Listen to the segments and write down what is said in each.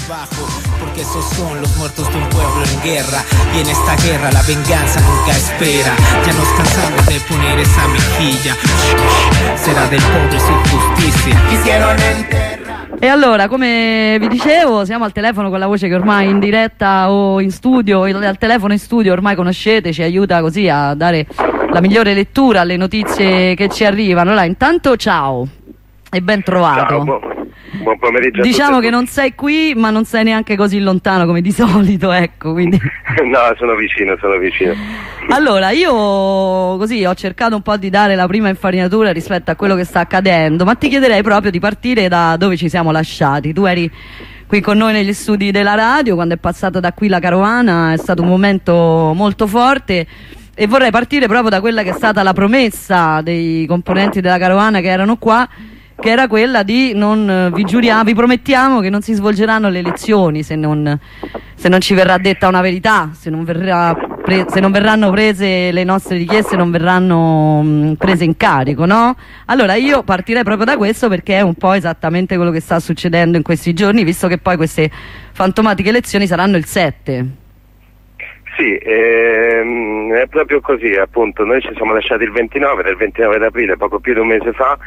bajo, porque esos son los muertos de un pueblo en guerra. Y en esta guerra la venganza nunca espera. Ya nos cansamos de poner esa mejilla. Será del pobre su justicia. Quisieron enterrar. E allora, come vi dicevo, siamo al telefono con la voce che ormai in diretta o in studio, al telefono in studio ormai conoscete, ci aiuta così a dare la migliore lettura alle notizie che ci arrivano. Allora, intanto ciao e ben trovato. Ciao, buon pomeriggio. Diciamo che non sei qui, ma non sei neanche così lontano come di solito, ecco, quindi... No, sono vicino. Allora, io così ho cercato un po' di dare la prima infarinatura rispetto a quello che sta accadendo, ma ti chiederei proprio di partire da dove ci siamo lasciati. Tu eri qui con noi negli studi della radio, quando è passata da qui la carovana, è stato un momento molto forte e vorrei partire proprio da quella che è stata la promessa dei componenti della carovana che erano qua, che era quella di vi promettiamo che non si svolgeranno le elezioni se non ci verrà detta una verità, se non verranno prese le nostre richieste, non verranno prese in carico, no? Allora io partirei proprio da questo, perché è un po' esattamente quello che sta succedendo in questi giorni, visto che poi queste fantomatiche elezioni saranno il 7. Sì, è proprio così, appunto. Noi ci siamo lasciati il 29 d'aprile, poco più di un mese fa,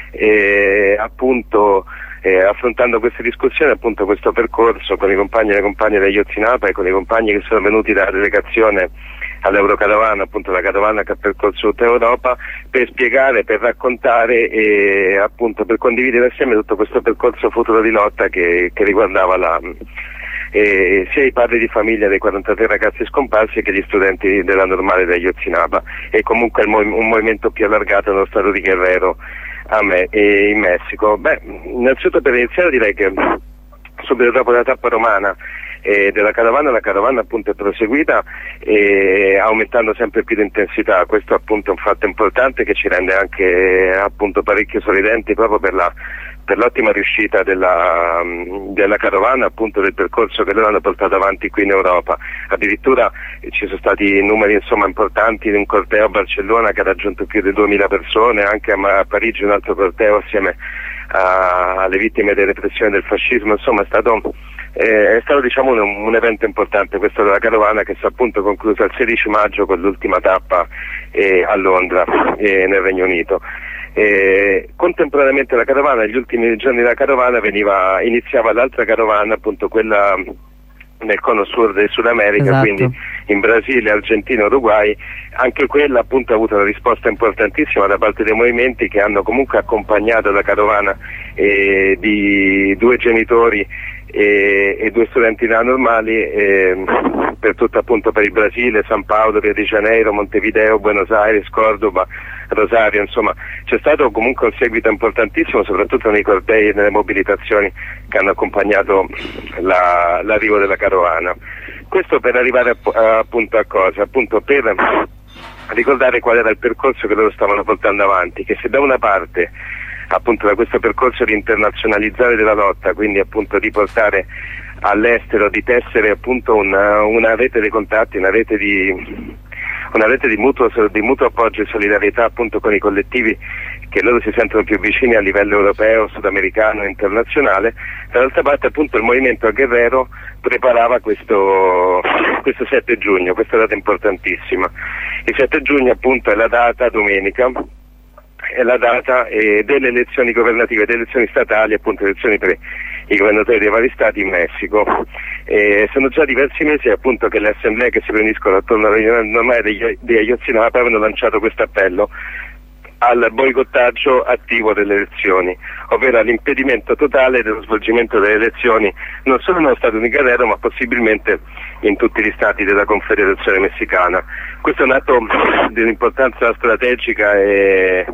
e appunto affrontando queste discussioni, appunto questo percorso con i compagni e le compagne degli Ozzinapa e con i compagni che sono venuti dalla delegazione all'Eurocarovana, appunto la carovana che ha percorso tutta Europa, per spiegare, per raccontare e appunto per condividere assieme tutto questo percorso futuro di lotta che riguardava sia i padri di famiglia dei 43 ragazzi scomparsi che gli studenti della normale degli Ozzinapa, e comunque un movimento più allargato nello stato di Guerrero e in Messico. Beh, innanzitutto per iniziare direi che subito dopo la tappa romana della carovana, la carovana appunto è proseguita aumentando sempre più di intensità. Questo appunto è un fatto importante che ci rende anche appunto parecchio sorridenti proprio per l'ottima riuscita della carovana, appunto del percorso che loro hanno portato avanti qui in Europa. Addirittura ci sono stati numeri insomma importanti di un corteo a Barcellona che ha raggiunto più di 2000 persone, anche a Parigi un altro corteo assieme alle vittime delle repressioni del fascismo. Insomma è stato diciamo un evento importante questo della carovana, che si è appunto conclusa il 16 maggio con l'ultima tappa a Londra nel Regno Unito. Contemporaneamente alla carovana, negli ultimi giorni della carovana iniziava l'altra carovana, appunto quella nel cono sur del Sud America, esatto. Quindi in Brasile, Argentina, Uruguay. Anche quella appunto ha avuto una risposta importantissima da parte dei movimenti che hanno comunque accompagnato la carovana di 2 genitori e 2 studenti normali per tutto appunto per il Brasile, San Paolo, Rio de Janeiro, Montevideo, Buenos Aires, Cordoba, Rosario. Insomma c'è stato comunque un seguito importantissimo, soprattutto nei cortei e nelle mobilitazioni che hanno accompagnato l'arrivo della carovana. Questo per arrivare appunto a cosa? Appunto per ricordare qual era il percorso che loro stavano portando avanti, che se da una parte appunto da questo percorso di internazionalizzare della lotta, quindi appunto di portare all'estero, di tessere appunto una rete dei contatti, una rete di mutuo appoggio e solidarietà appunto con i collettivi che loro si sentono più vicini a livello europeo, sudamericano e internazionale. Dall'altra parte appunto il movimento a Guerrero preparava questo 7 giugno, questa data importantissima. Il 7 giugno appunto è la data, domenica, è la data delle elezioni governative, delle elezioni statali, appunto elezioni per i governatori dei vari stati in Messico. Sono già diversi mesi appunto che le assemblee che si riuniscono attorno alla riunione normale degli Ozzinapa avevano lanciato questo appello al boicottaggio attivo delle elezioni, ovvero all'impedimento totale dello svolgimento delle elezioni non solo nello Stato di Guerrero ma possibilmente in tutti gli stati della Confederazione Messicana. Questo è un atto di un'importanza strategica e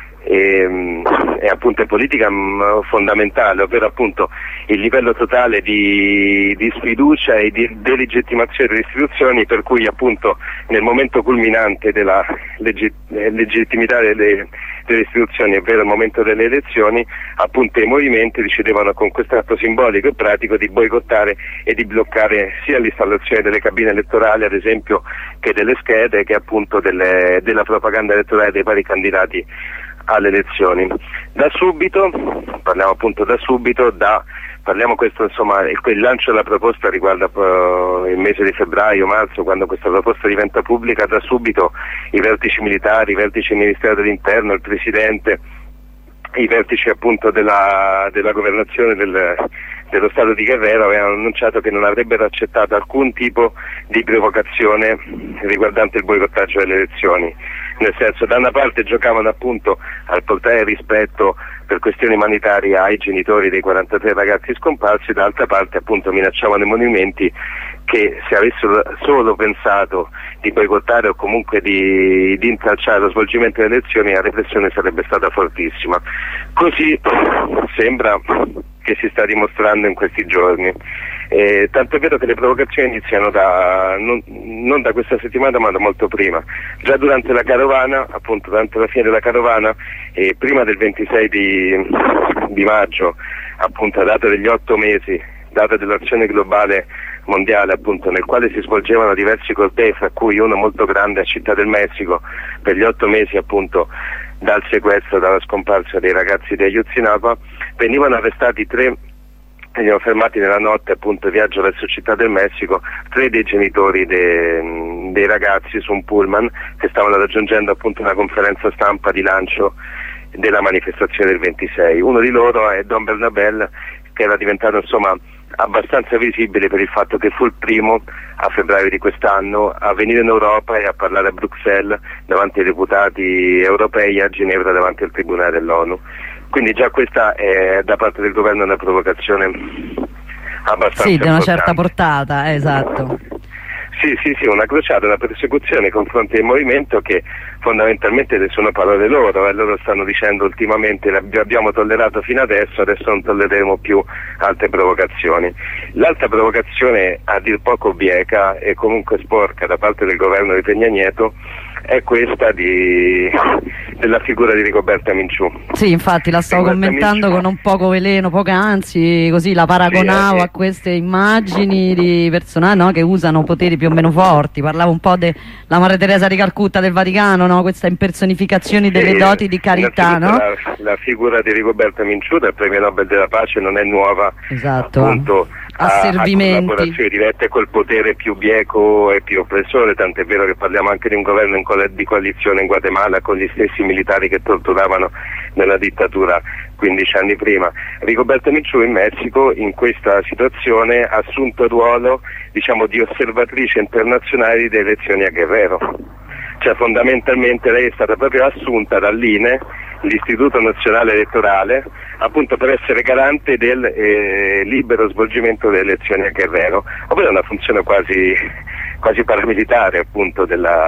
appunto politica fondamentale, ovvero appunto il livello totale di sfiducia e di delegittimazione delle istituzioni, per cui appunto nel momento culminante della legittimità delle istituzioni, ovvero il momento delle elezioni, appunto i movimenti decidevano con questo atto simbolico e pratico di boicottare e di bloccare sia l'installazione delle cabine elettorali, ad esempio, che delle schede, che appunto della propaganda elettorale dei vari candidati alle elezioni. Da subito, parliamo appunto da parliamo questo, insomma, il lancio della proposta riguarda il mese di febbraio-marzo, quando questa proposta diventa pubblica. Da subito i vertici militari, i vertici del Ministero dell'Interno, il Presidente, i vertici appunto della governazione dello Stato di Guerrero avevano annunciato che non avrebbero accettato alcun tipo di provocazione riguardante il boicottaggio delle elezioni. Nel senso, da una parte giocavano appunto al portare rispetto per questioni umanitarie ai genitori dei 43 ragazzi scomparsi, dall'altra parte appunto minacciavano i movimenti che, se avessero solo pensato di boicottare o comunque di intralciare lo svolgimento delle elezioni, la repressione sarebbe stata fortissima. Così sembra che si sta dimostrando in questi giorni. Tanto è vero che le provocazioni iniziano non da questa settimana, ma da molto prima. Già durante la carovana, appunto durante la fine della carovana, prima del 26 di maggio, appunto a data degli 8 mesi, data dell'azione globale mondiale, appunto, nel quale si svolgevano diversi cortei, fra cui uno molto grande a Città del Messico, per gli 8 mesi appunto dal sequestro, dalla scomparsa dei ragazzi di Ayotzinapa, venivano arrestati venivano fermati nella notte, appunto, viaggio verso Città del Messico, 3 dei genitori dei ragazzi su un pullman che stavano raggiungendo appunto una conferenza stampa di lancio della manifestazione del 26. Uno di loro è Don Bernabel, che era diventato insomma abbastanza visibile per il fatto che fu il primo a febbraio di quest'anno a venire in Europa e a parlare a Bruxelles davanti ai deputati europei, a Ginevra davanti al Tribunale dell'ONU. Quindi già questa è da parte del governo una provocazione abbastanza di una importante. certa portata, esatto. Sì, una crociata, una persecuzione nei confronti del movimento che fondamentalmente sono parole loro, e loro stanno dicendo ultimamente abbiamo tollerato fino adesso non tollereremo più altre provocazioni. L'altra provocazione, a dir poco bieca e comunque sporca da parte del governo di Peña Nieto, è questa della figura di Rigoberta Menchú. Sì, infatti la stavo commentando con un poco veleno poc'anzi, così la paragonavo a queste immagini di personaggi, no, che usano poteri più o meno forti. Parlavo un po' della Madre Teresa di Calcutta del Vaticano, no? Questa impersonificazione delle doti di carità, no? La figura di Rigoberta Menchú, del premio Nobel della pace, non è nuova, esatto, appunto, a servimenti, collaborazioni dirette col potere più bieco e più oppressore, tant'è vero che parliamo anche di un governo di coalizione in Guatemala con gli stessi militari che torturavano nella dittatura 15 anni prima. Rigoberta Menchú in Messico in questa situazione ha assunto il ruolo, diciamo, di osservatrice internazionale delle elezioni a Guerrero. Cioè fondamentalmente lei è stata proprio assunta dall'INE, l'Istituto Nazionale Elettorale, appunto per essere garante del libero svolgimento delle elezioni a Guerrero, ovvero una funzione quasi paramilitare, appunto,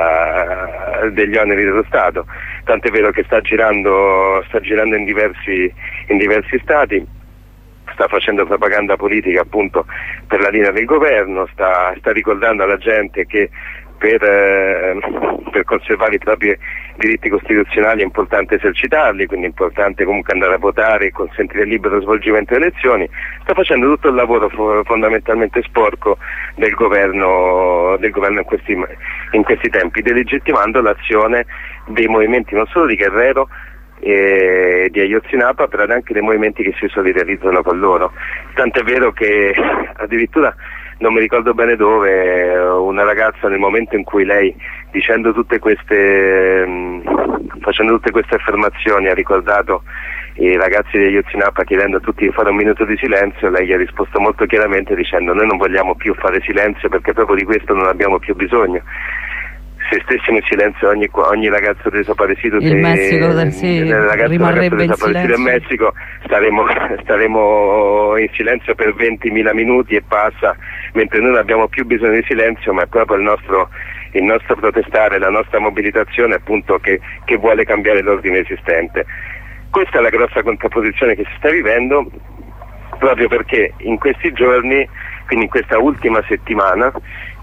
degli oneri dello Stato. Tant'è vero che sta girando in diversi stati, sta facendo propaganda politica appunto per la linea del governo, sta ricordando alla gente che per conservare i propri diritti costituzionali è importante esercitarli, quindi è importante comunque andare a votare e consentire il libero svolgimento delle elezioni. Sta facendo tutto il lavoro fondamentalmente sporco del governo in questi tempi, delegittimando l'azione dei movimenti non solo di Guerrero e di Ayotzinapa, però anche dei movimenti che si solidarizzano con loro. Tant'è vero che addirittura, non mi ricordo bene dove, una ragazza, nel momento in cui lei, facendo tutte queste affermazioni, ha ricordato i ragazzi di Ayotzinapa chiedendo a tutti di fare un minuto di silenzio, lei gli ha risposto molto chiaramente dicendo: noi non vogliamo più fare silenzio perché proprio di questo non abbiamo più bisogno. Se stessimo in silenzio ogni ragazzo desaparecido, rimarrebbe in silenzio. In Messico staremo in silenzio per 20.000 minuti e passa, mentre noi non abbiamo più bisogno di silenzio, ma è proprio il nostro protestare, la nostra mobilitazione appunto che vuole cambiare l'ordine esistente. Questa è la grossa contrapposizione che si sta vivendo, proprio perché in questi giorni, quindi in questa ultima settimana,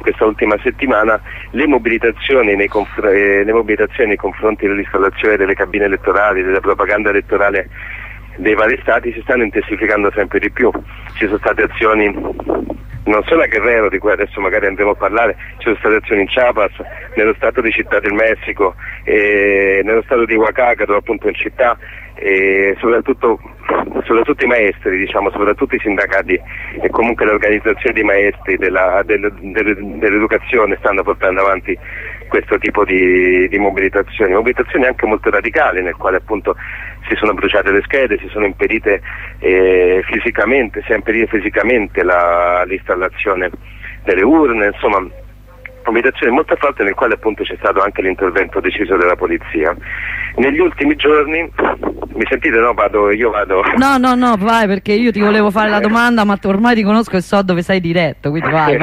le mobilitazioni nei confronti dell'installazione delle cabine elettorali, della propaganda elettorale dei vari stati si stanno intensificando sempre di più. Ci sono state azioni non solo a Guerrero, di cui adesso magari andremo a parlare, ci sono state azioni in Chiapas, nello stato di Città del Messico, nello stato di Oaxaca, dove appunto in città, e soprattutto soprattutto i maestri, diciamo, soprattutto i sindacati e comunque le organizzazioni dei maestri dell'educazione stanno portando avanti questo tipo di mobilitazioni anche molto radicali, nel quale appunto si sono bruciate le schede, si è impedita fisicamente l'installazione delle urne, insomma mobilitazione molto forte, nel quale appunto c'è stato anche l'intervento deciso della polizia. Negli ultimi giorni, mi sentite? No, io vado. No, vai, perché io ti volevo fare la domanda, ma ormai ti conosco e so dove sei diretto, quindi vai.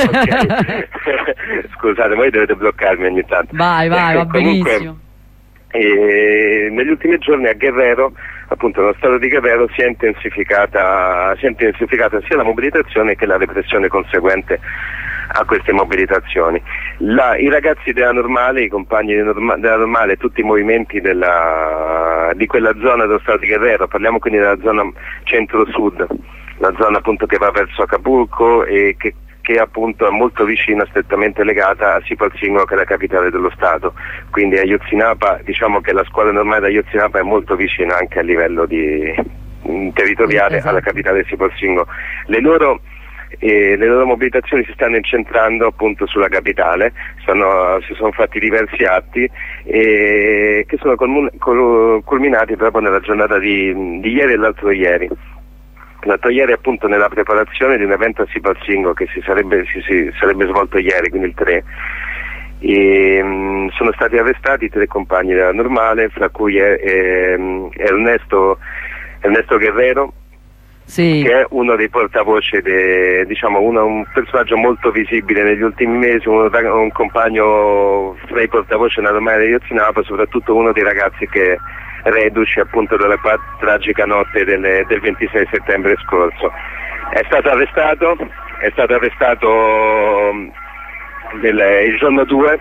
Scusate, voi dovete bloccarmi ogni tanto. Vai, va benissimo. Negli ultimi giorni a Guerrero, appunto nello stato di Guerrero, si è intensificata sia la mobilitazione che la repressione conseguente a queste mobilitazioni. I ragazzi della Normale, i compagni della Normale, tutti i movimenti di quella zona dello stato di Guerrero, parliamo quindi della zona centro-sud, la zona appunto che va verso Acapulco e che appunto è molto vicina, strettamente legata a Sipalcingo, che è la capitale dello Stato, quindi a Ayotzinapa, diciamo che la scuola normale da Ayotzinapa è molto vicina anche a livello territoriale, esatto, alla capitale di Sipalcingo. Le loro mobilitazioni si stanno incentrando appunto sulla capitale, si sono fatti diversi atti che sono culminati proprio nella giornata di ieri e l'altro ieri. L'altro ieri appunto nella preparazione di un evento a Sipalcingo che si sarebbe svolto ieri, quindi il 3, sono stati arrestati 3 compagni della Normale, fra cui Ernesto Guerrero, sì, che è uno dei portavoce, un personaggio molto visibile negli ultimi mesi, un compagno fra i portavoce della Normale di Ayotzinapa, soprattutto uno dei ragazzi che reduci appunto dalla tragica notte del 26 settembre scorso. È stato arrestato il giorno 2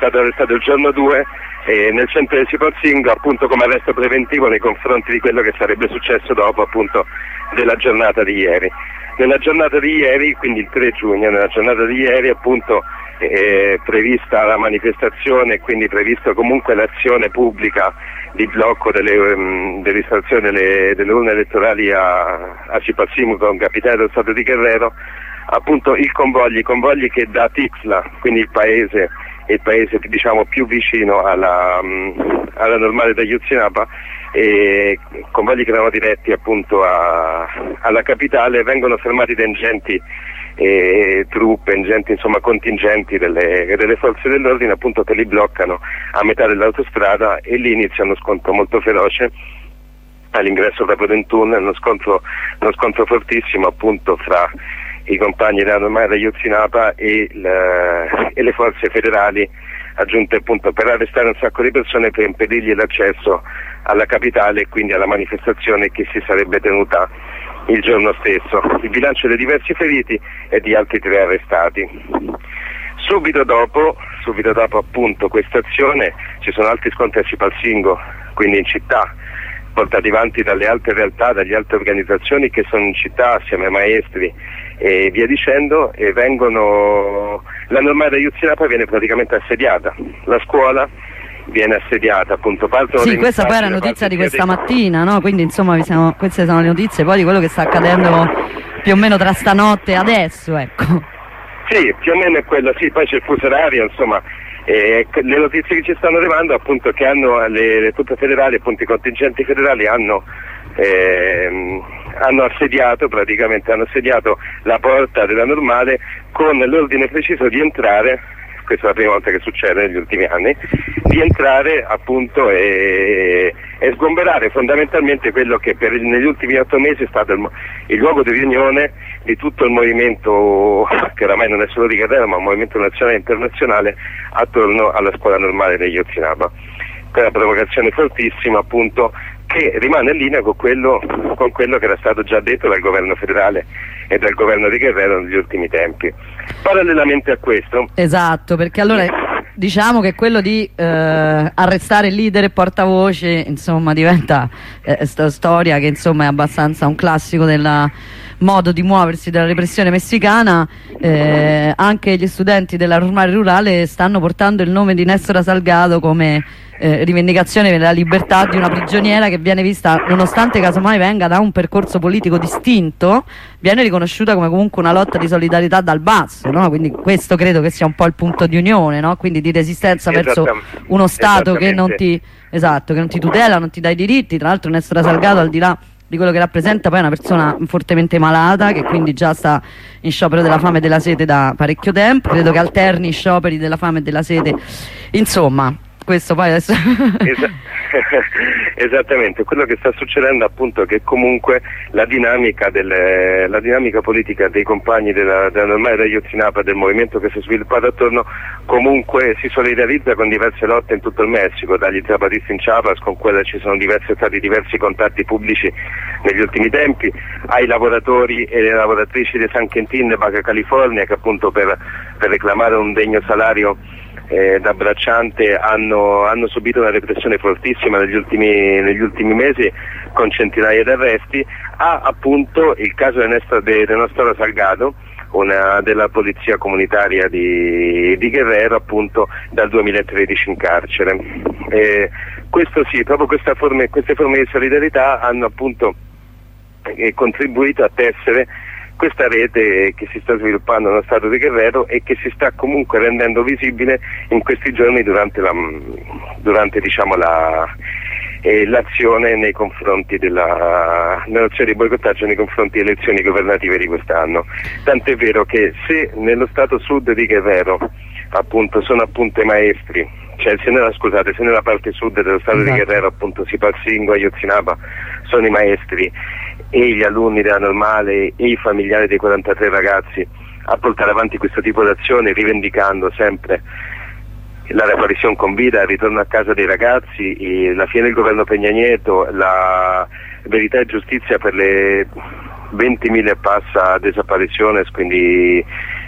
nel centro di Sipalcingo, appunto come arresto preventivo nei confronti di quello che sarebbe successo dopo appunto della giornata di ieri. Nella giornata di ieri, quindi il 3 giugno, appunto prevista la manifestazione, quindi previsto comunque l'azione pubblica di blocco dell'installazione delle urne elettorali a Sipalcingo, capitale dello stato di Guerrero, appunto i convogli che da Tixla, quindi il paese diciamo più vicino alla Normale da Ayotzinapa, convogli che erano diretti appunto alla capitale, vengono fermati da ingenti truppe, contingenti delle forze dell'ordine, appunto, che li bloccano a metà dell'autostrada, e lì inizia uno scontro molto feroce all'ingresso proprio del tunnel, uno scontro fortissimo appunto fra i compagni della Normale da Ayotzinapa e le forze federali aggiunte appunto per arrestare un sacco di persone, per impedirgli l'accesso alla capitale e quindi alla manifestazione che si sarebbe tenuta il giorno stesso. Il bilancio dei diversi feriti è di altri 3 arrestati. Subito dopo appunto questa azione ci sono altri scontri a Sipalcingo, quindi in città, portati avanti dalle altre realtà, dalle altre organizzazioni che sono in città assieme ai maestri e via dicendo, e la Normale da Ayotzinapa viene praticamente assediata, la scuola viene assediata, appunto. Sì, questa poi era notizia di questa mattina, no? Quindi insomma queste sono le notizie poi di quello che sta accadendo più o meno tra stanotte e adesso, ecco. Sì, più o meno è quello, sì, poi c'è il fuso orario, insomma. Le notizie che ci stanno arrivando appunto che hanno le truppe federali, appunto i contingenti federali hanno assediato la porta della Normale con l'ordine preciso di entrare, questa è la prima volta che succede negli ultimi anni, di entrare appunto e sgomberare fondamentalmente quello che negli ultimi 8 mesi è stato il luogo di riunione di tutto il movimento, che oramai non è solo di Guerrero ma un movimento nazionale e internazionale attorno alla scuola normale degli Ayotzinapa. Quella provocazione fortissima appunto, che rimane in linea con quello che era stato già detto dal governo federale e dal governo di Guerrero negli ultimi tempi. Parallelamente a questo, esatto, perché allora diciamo che quello di arrestare il leader e portavoce insomma diventa storia che insomma è abbastanza un classico della modo di muoversi della repressione messicana, anche gli studenti della normale rurale stanno portando il nome di Néstora Salgado come rivendicazione della libertà di una prigioniera che viene vista, nonostante casomai venga da un percorso politico distinto, viene riconosciuta come comunque una lotta di solidarietà dal basso, no? Quindi questo credo che sia un po' il punto di unione, no? Quindi di resistenza verso uno Stato che non ti tutela, non ti dà i diritti. Tra l'altro Néstora Salgado, al di là di quello che rappresenta, poi è una persona fortemente malata, che quindi già sta in sciopero della fame e della sete da parecchio tempo, credo che alterni scioperi della fame e della sete, insomma questo poi adesso esattamente, quello che sta succedendo appunto è che comunque la dinamica politica dei compagni della normale da Ayotzinapa, del movimento che si è sviluppato attorno, comunque si solidarizza con diverse lotte in tutto il Messico, dagli zapatisti in Chiapas, con quella ci sono stati diversi contatti pubblici negli ultimi tempi, ai lavoratori e le lavoratrici di San Quentin, Baja California, che appunto per reclamare un degno salario da bracciante hanno subito una repressione fortissima negli ultimi mesi, con centinaia di arresti, a appunto il caso di Néstora Salgado, una della polizia comunitaria di Guerrero, appunto dal 2013 in carcere. Questo sì, proprio queste forme di solidarietà hanno appunto contribuito a tessere questa rete che si sta sviluppando nello stato di Guerrero e che si sta comunque rendendo visibile in questi giorni durante diciamo l'azione nei confronti nell'azione di boicottaggio nei confronti delle elezioni governative di quest'anno. Tant'è vero che se nello stato sud di Guerrero appunto sono appunto i maestri, cioè se nella parte sud dello stato di Guerrero appunto Sipalcingo, Ayotzinapa sono i maestri e gli alunni della normale e i familiari dei 43 ragazzi a portare avanti questo tipo di azione, rivendicando sempre la reaparizione con vita, il ritorno a casa dei ragazzi, la fine del governo Peña Nieto, la verità e giustizia per le 20.000 e passa desapariciones, quindi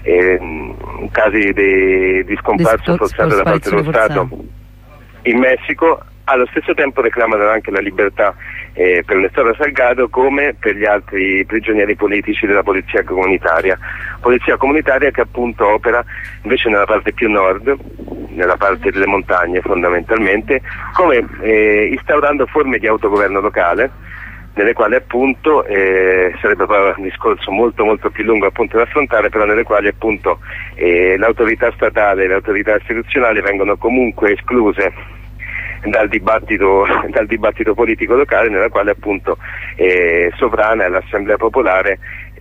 casi di scomparsa forzata da parte dello Stato in Messico. Allo stesso tempo reclamano anche la libertà per Néstora Salgado, come per gli altri prigionieri politici della polizia comunitaria che appunto opera invece nella parte più nord, nella parte delle montagne fondamentalmente, come instaurando forme di autogoverno locale, nelle quali appunto sarebbe poi un discorso molto molto più lungo appunto da affrontare, però nelle quali appunto l'autorità statale e le autorità istituzionali vengono comunque escluse dal dibattito politico locale, nella quale appunto sovrana è l'Assemblea Popolare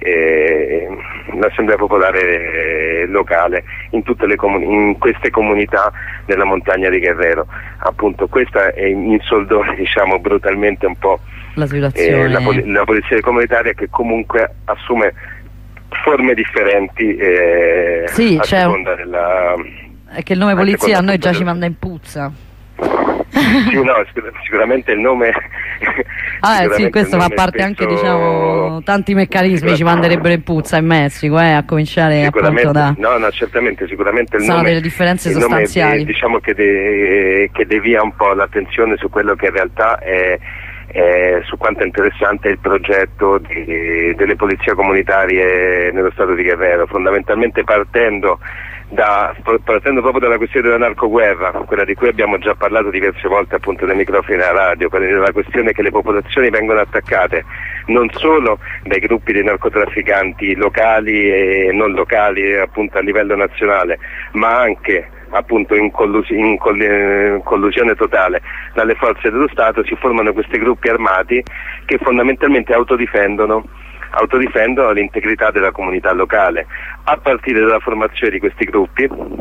locale in queste comunità della montagna di Guerrero. Appunto questa è in soldoni, diciamo brutalmente, un po' la situazione, la polizia comunitaria, che comunque assume forme differenti sì, a seconda della... È che il nome polizia a noi già ci manda in puzza. Sì, no, sicuramente il nome sì, questo fa parte spesso... anche, diciamo, tanti meccanismi ci manderebbero in puzza in Messico, a cominciare appunto da... No, certamente, sicuramente il sono nome, delle differenze sostanziali. Diciamo che devia un po' l'attenzione su quello che in realtà è su quanto è interessante il progetto delle polizie comunitarie nello stato di Guerrero, fondamentalmente partendo proprio dalla questione della narcoguerra, quella di cui abbiamo già parlato diverse volte appunto nei microfoni alla radio, quella della questione che le popolazioni vengono attaccate non solo dai gruppi dei narcotrafficanti locali e non locali appunto a livello nazionale, ma anche appunto in collusione totale dalle forze dello Stato. Si formano questi gruppi armati che fondamentalmente autodifendono l'integrità della comunità locale, a partire dalla formazione di questi gruppi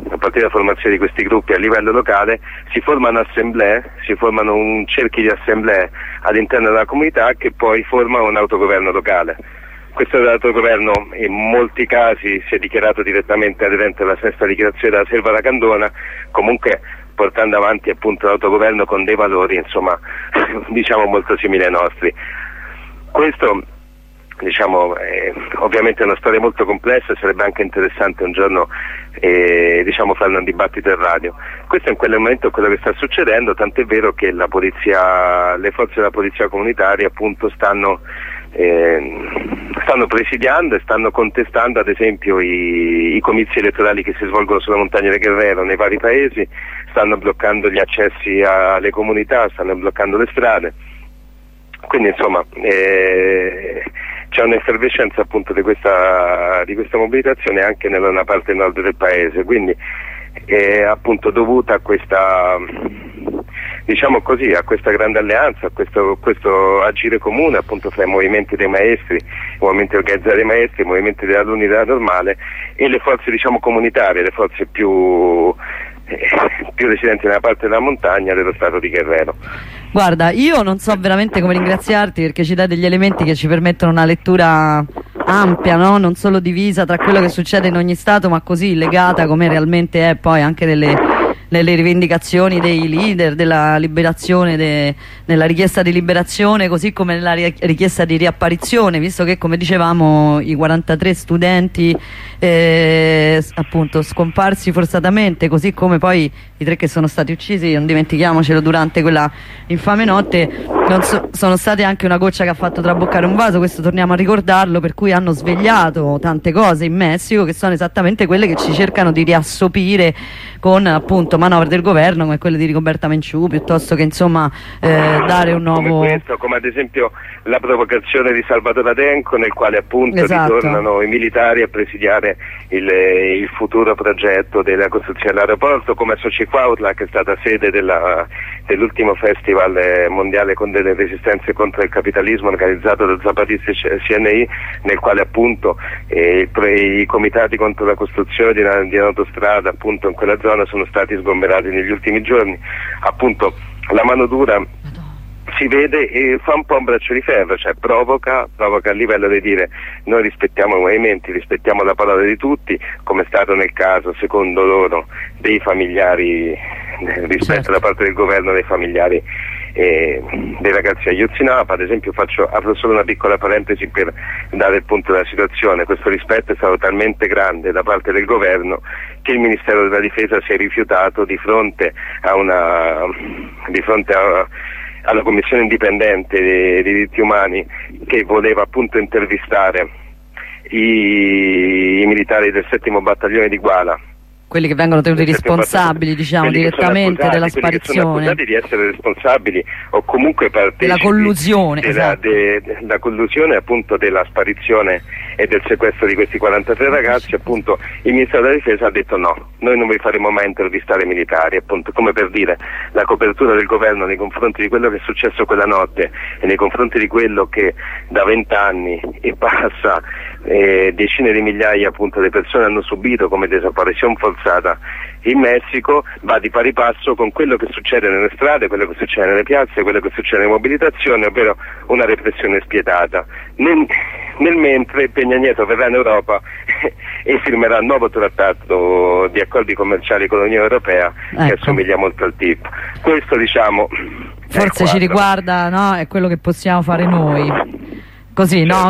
a livello locale. Si formano assemblee, si formano un cerchi di assemblee all'interno della comunità che poi forma un autogoverno locale. Questo autogoverno in molti casi si è dichiarato direttamente aderente alla sesta dichiarazione della Selva Lacandona, comunque portando avanti appunto l'autogoverno con dei valori, insomma, diciamo molto simili ai nostri. Questo, diciamo, ovviamente è una storia molto complessa, sarebbe anche interessante un giorno diciamo farne un dibattito in radio. Questo in quel momento è quello che sta succedendo, tant'è vero che le forze della polizia comunitaria appunto stanno stanno presidiando e stanno contestando ad esempio i comizi elettorali che si svolgono sulla montagna del Guerrero nei vari paesi, stanno bloccando gli accessi alle comunità, stanno bloccando le strade. Quindi insomma c'è un'effervescenza appunto di questa mobilitazione anche nella parte nord del paese, quindi è appunto dovuta a questa, diciamo così, a questa grande alleanza, a questo agire comune appunto fra i movimenti dei maestri, i movimenti organizzati dei maestri, i movimenti dell'alunni della normale e le forze diciamo comunitarie, le forze più residenti nella parte della montagna dello stato di Guerrero. Guarda, io non so veramente come ringraziarti, perché ci dai degli elementi che ci permettono una lettura ampia, no? Non solo divisa tra quello che succede in ogni stato, ma così legata come realmente è poi anche nelle rivendicazioni dei leader, della liberazione, nella richiesta di liberazione, così come nella richiesta di riapparizione, visto che, come dicevamo, i 43 studenti appunto scomparsi forzatamente, così come poi i 3 che sono stati uccisi, non dimentichiamocelo, durante quella infame notte, sono state anche una goccia che ha fatto traboccare un vaso, questo torniamo a ricordarlo, per cui hanno svegliato tante cose in Messico che sono esattamente quelle che ci cercano di riassopire con appunto manovre del governo come quelle di Rigoberta Menchú, piuttosto che insomma dare un nuovo... Come questo, come ad esempio la provocazione di Salvatore Adenco, nel quale appunto ritornano i militari a presidiare il futuro progetto della costruzione dell'aeroporto, come a Xochitl, che è stata sede dell'ultimo festival mondiale con delle resistenze contro il capitalismo organizzato da Zapatisti CNI, nel quale appunto i comitati contro la costruzione di un'autostrada appunto in quella zona sono stati sgomberati negli ultimi giorni. Appunto la mano dura si vede e fa un po' un braccio di ferro, cioè provoca a livello di dire noi rispettiamo i movimenti, rispettiamo la parola di tutti, come è stato nel caso secondo loro dei familiari, rispetto da parte del governo dei familiari dei ragazzi Ayotzinapa. Ad esempio apro solo una piccola parentesi per dare il punto della situazione. Questo rispetto è stato talmente grande da parte del governo che il Ministero della Difesa si è rifiutato di fronte alla Commissione Indipendente dei Diritti Umani, che voleva appunto intervistare i militari del 7° battaglione di Guala, quelli che vengono tenuti responsabili, diciamo, direttamente della sparizione, quelli che sono accusati di essere responsabili o comunque partecipi della collusione, della collusione appunto della sparizione e del sequestro di questi 43 ragazzi. Appunto il Ministero della Difesa ha detto no, noi non vi faremo mai intervistare militari, appunto, come per dire la copertura del governo nei confronti di quello che è successo quella notte e nei confronti di quello che da 20 anni e passa decine di migliaia appunto di persone hanno subito come disapparizione forzata in Messico, va di pari passo con quello che succede nelle strade, quello che succede nelle piazze, quello che succede nelle mobilitazioni, ovvero una repressione spietata. Nel mentre Peña Nieto verrà in Europa e firmerà un nuovo trattato di accordi commerciali con l'Unione Europea che assomiglia molto al TTIP. Questo, diciamo, forse ci riguarda, no? È quello che possiamo fare noi. Così, no?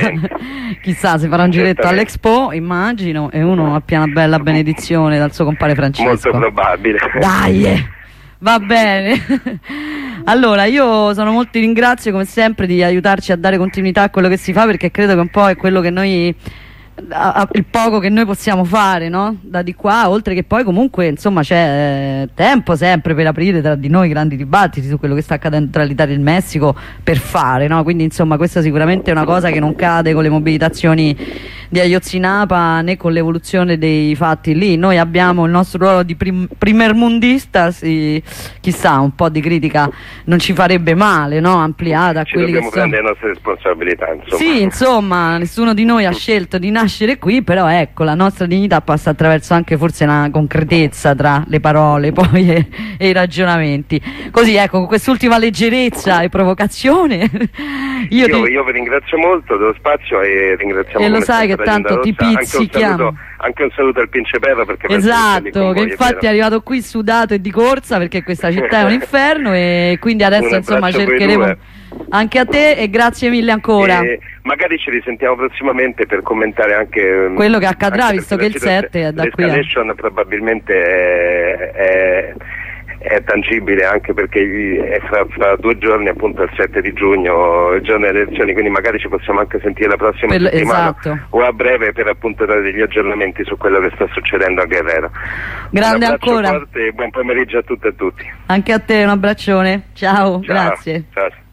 Chissà, se farà un giretto all'Expo, immagino, e uno appia una bella benedizione dal suo compare Francesco. Molto probabile. Dai! Va bene. Allora, io sono molto ringrazio come sempre di aiutarci a dare continuità a quello che si fa, perché credo che un po' è quello che noi, il poco che noi possiamo fare, no? Da di qua, oltre che poi comunque insomma c'è tempo sempre per aprire tra di noi grandi dibattiti su quello che sta accadendo tra l'Italia e il Messico per fare, no? Quindi insomma questa sicuramente è una cosa che non cade con le mobilitazioni di Ayotzinapa né con l'evoluzione dei fatti lì. Noi abbiamo il nostro ruolo di primermundista, chissà, un po' di critica non ci farebbe male, no? Ampliata a quelli che sono... prendere le nostre responsabilità, insomma. Sì, insomma, nessuno di noi ha scelto di nascere qui, però ecco, la nostra dignità passa attraverso anche forse una concretezza tra le parole poi e i ragionamenti. Così ecco, con quest'ultima leggerezza e provocazione io vi ringrazio molto dello spazio e ringraziamo, e lo sai che tanto ti pizzichiamo. Anche un saluto al Pinceperro, perché esatto, che infatti è arrivato qui sudato e di corsa perché questa città è un inferno, e quindi adesso insomma cercheremo anche a te, e grazie mille ancora. Magari ci risentiamo prossimamente per commentare anche quello che accadrà, visto che il 7 è da qui. L'escalation probabilmente è tangibile, anche perché è fra 2 giorni, appunto il 7 di giugno, il giorno delle elezioni, quindi magari ci possiamo anche sentire la prossima settimana o a breve per appunto dare degli aggiornamenti su quello che sta succedendo a Guerrero. Grande un ancora. Forte e buon pomeriggio a tutte e a tutti. Anche a te un abbraccione, ciao. Grazie. Ciao.